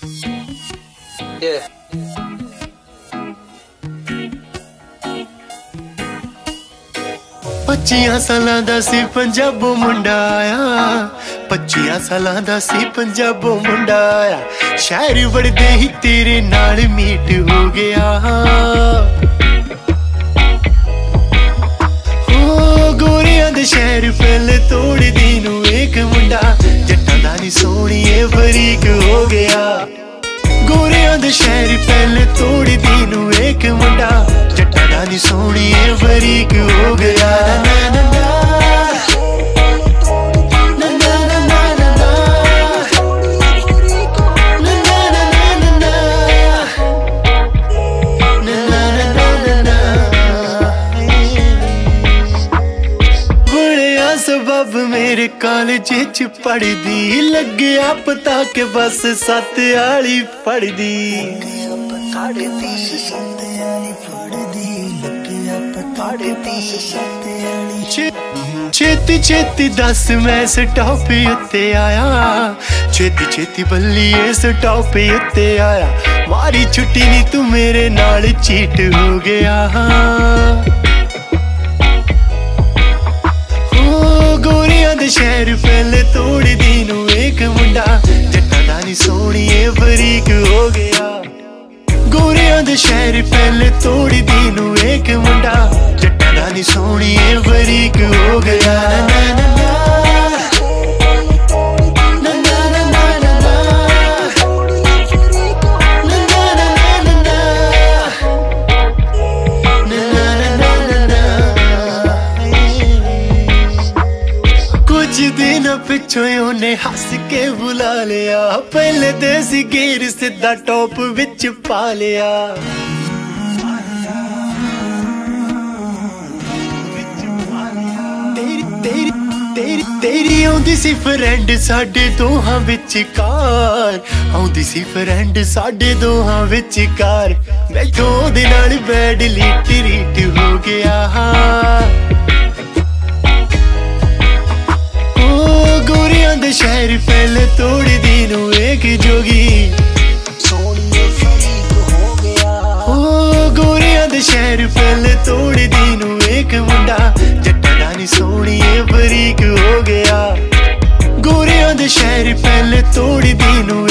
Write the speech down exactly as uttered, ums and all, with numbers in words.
Yeah. पच्चियां सालां दा सी पंजाबों मुंडा आया, पच्चियां सालां दा सी पंजाबों मुंडा आया। शहर वड़दे ही तेरे नाल मीट हो गया। ओ गोरियां दे शहर पहले तोड़ दी नू एक मुंडा, जट्टां दा नी सोहणिए फरीक हो गया। गोरियां दे शहर पहले तोड़ दी नू एक मुंडा, जट्टां दा नी सोहणिए फरीक हो गया। सबब मेरे कॉलेज च पढ़दी, लग्या पता के बस सत्त आली पढ़दी। छेती छेती दस मैं स्टॉप उत्ते आया, छेती छेती बल्लिए स्टॉप उत्ते आया। मारी छुट्टी नी तू मेरे नाल चीट हो गया। गोरियां दे शहर पहले तोड़ दी नू एक मुंडा, जट्टां दा नी सोहणिए फरीक हो गया। गोरियां दे शहर पहले तोड़ दी नू एक मुंडा, जट्टां दा नी सोहणिए फरीक हो गया। दिन पिछों उन्हें हस के बुला लिया, पहले देसी गिर सीधा टॉप विच पा लिया। तेरी तेरी तेरी तेरी आउंदी सी फ्रेंड साडे दोहां विचकार, आउंदी सी फ्रेंड साडे दोहां विचकार। मैथों ओहदे नाल बैडली ट्रीट हो गया। गोरियां दे शहर पहले तोड़ दी नू एक जोगी, सोहणिए फरीक हो गया। ओ गोरियां दे शहर पहले तोड़ दी नू एक मुंडा, जट्टां दा नी सोहणिए फरीक हो गया। गोरियां दे शहर पहले तोड़ दी नू